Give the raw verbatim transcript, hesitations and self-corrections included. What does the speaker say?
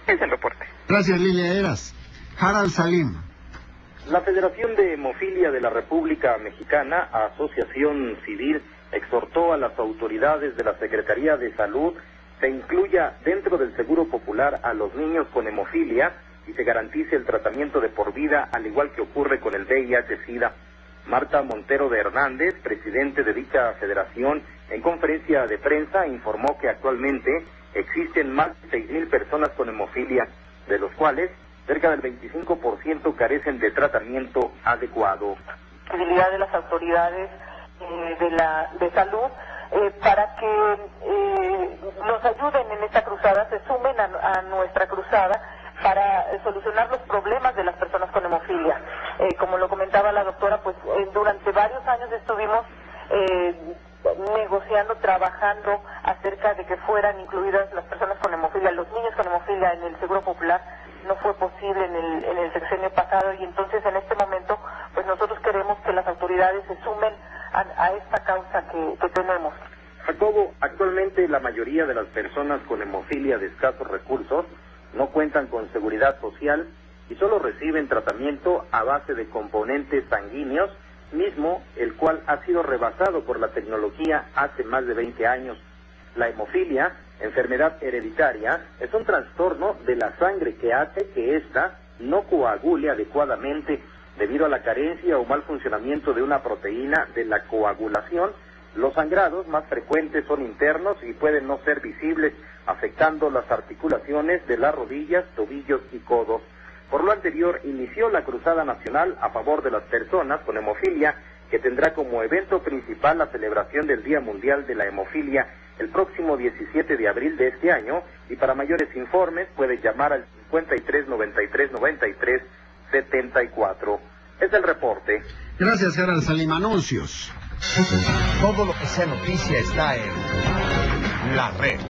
Es el reporte. Gracias, Lilia Heras. Harold Salim. La Federación de Hemofilia de la República Mexicana, Asociación Civil, exhortó a las autoridades de la Secretaría de Salud se incluya dentro del Seguro Popular a los niños con hemofilia y se garantice el tratamiento de por vida, al igual que ocurre con el V I H SIDA. Marta Montero de Hernández, presidente de dicha federación, en conferencia de prensa informó que actualmente existen más de seis mil personas con hemofilia, de los cuales cerca del veinticinco por ciento carecen de tratamiento adecuado. Posibilidad de las autoridades eh, de la de salud eh, para que eh, nos ayuden en esta cruzada, se sumen a, a nuestra cruzada para eh, solucionar los problemas de las personas con hemofilia. Eh, como lo comentaba la doctora, pues eh, durante varios años estuvimos eh, negociando, trabajando acerca de que fueran incluidas las personas con hemofilia, los niños con hemofilia en el Seguro Popular. No fue posible en el, en el sexenio pasado, y entonces en este momento pues nosotros queremos que las autoridades se sumen a, a esta causa que, que tenemos. Jacobo, actualmente la mayoría de las personas con hemofilia de escasos recursos no cuentan con seguridad social y solo reciben tratamiento a base de componentes sanguíneos, mismo el cual ha sido rebasado por la tecnología hace más de veinte años. La hemofilia, enfermedad hereditaria, es un trastorno de la sangre que hace que ésta no coagule adecuadamente debido a la carencia o mal funcionamiento de una proteína de la coagulación. Los sangrados más frecuentes son internos y pueden no ser visibles, afectando las articulaciones de las rodillas, tobillos y codos. Por lo anterior, inició la Cruzada Nacional a favor de las personas con hemofilia, que tendrá como evento principal la celebración del Día Mundial de la Hemofilia el próximo diecisiete de abril de este año, y para mayores informes puede llamar al cincuenta y tres noventa y tres noventa y tres setenta y cuatro. Es el reporte. Gracias, Harold Salim. Anuncios. Todo lo que sea noticia está en La Red.